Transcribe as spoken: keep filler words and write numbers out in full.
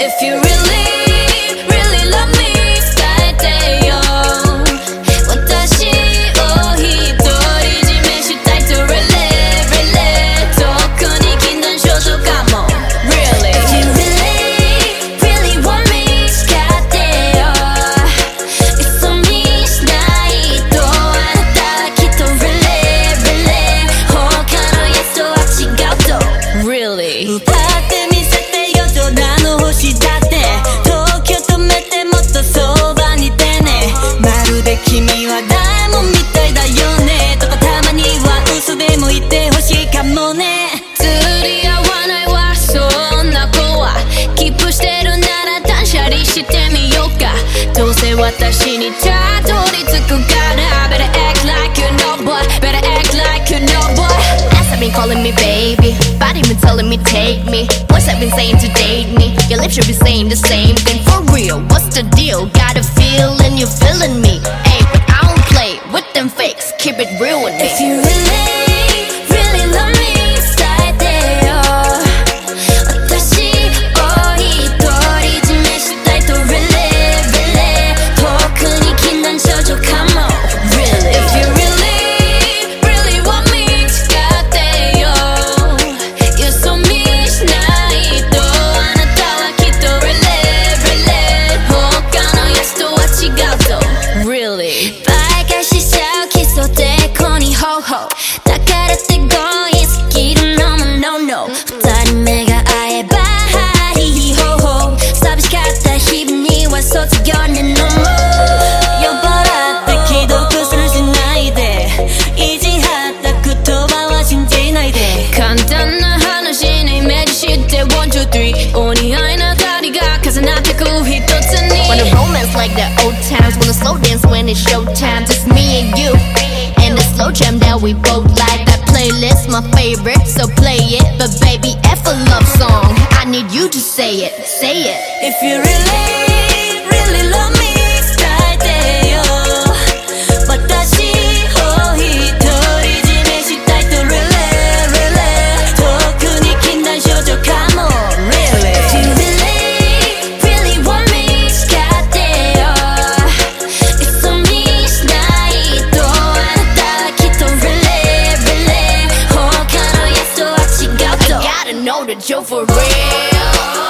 If you really, really love me 伝えてよ私を独り占めしたいと Really, really 遠くに禁断症状かも Really If you really, really want me 誓ってよ嘘にしないとあなたはきっと Really, really 他の Yes とは違うと Really 歌ってみせてよ空の星だって東京止めてもっとそばにいてねまるで君はダイヤモンドみたいだよねとかたまには嘘でも言ってほしいかもね釣り合わないわそんな子はキープしてるなら断捨離してみようかどうせ私にたどり着くから Better act like you know boy Better act like you know boy Ass have been calling me baby, body been telling me take me. Voice have been saying to date me. Your lips should be saying the same thing for real. What's the deal? Got a feeling you're feeling me. Hey, but I don't play with them fakes. Keep it real with me. If you really, really love me 伝えてよ私を独り占めしたいと Really, really 遠くに禁断症状かも Really If you really, really want me 誓ってよ嘘にしないとあなたはきっと Really, really 他の Yes とは違うと Really 倍返ししちゃう基礎でこにほうほうだからって強引すぎるのも No no 二人目が会えばハリヒホホ寂しかった日々には卒業ねのも酔っ払って既読するしないで意地張った言葉は信じないで簡単な話にイメージして One two three お似合いな二人が重なってく一つに Wanna romance like the old times. Wanna slow dance when it's showtime. Just me and you. And the slow jam that we both like. That playlist my favorite, so play it. But baby, F a love song. I need you to say it, say it. If you really, really love me 伝えてよ私を独り占めしたいと Really, really 遠くに禁断症状かも Really If you really, really want me 誓ってよ嘘にしないとあなたはきっと Really, really 他の Yes とは違うと Gotta know that you're for real.